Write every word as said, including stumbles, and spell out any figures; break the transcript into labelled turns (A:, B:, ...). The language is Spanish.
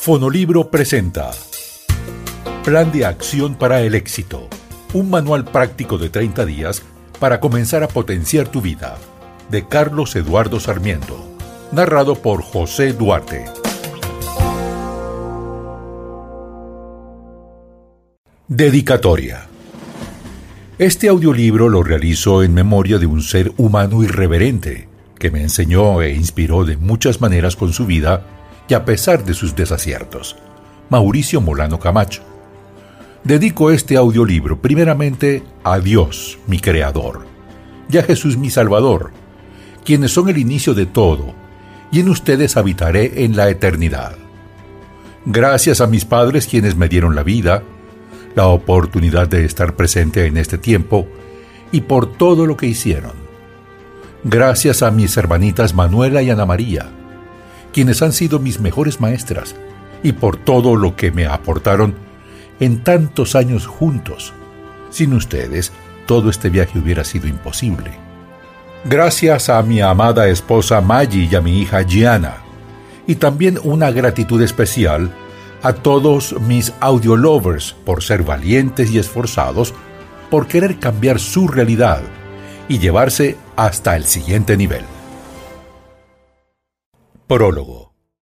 A: Fonolibro presenta Plan de Acción para el Éxito, un manual práctico de treinta días para comenzar a potenciar tu vida, de Carlos Eduardo Sarmiento, narrado por José Duarte. Dedicatoria. Este audiolibro lo realizo en memoria de un ser humano irreverente que me enseñó e inspiró de muchas maneras con su vida y a pesar de sus desaciertos, Mauricio Molano Camacho. Dedico este audiolibro primeramente a Dios, mi Creador, y a Jesús, mi Salvador, quienes son el inicio de todo, y en ustedes habitaré en la eternidad. Gracias a mis padres quienes me dieron la vida, la oportunidad de estar presente en este tiempo y por todo lo que hicieron. Gracias a mis hermanitas Manuela y Ana María, quienes han sido mis mejores maestras y por todo lo que me aportaron en tantos años juntos. Sin ustedes, todo este viaje hubiera sido imposible. Gracias a mi amada esposa Maggie y a mi hija Gianna, y también una gratitud especial a todos mis audiolovers por ser valientes y esforzados por querer cambiar su realidad y llevarse hasta el siguiente nivel. Prólogo.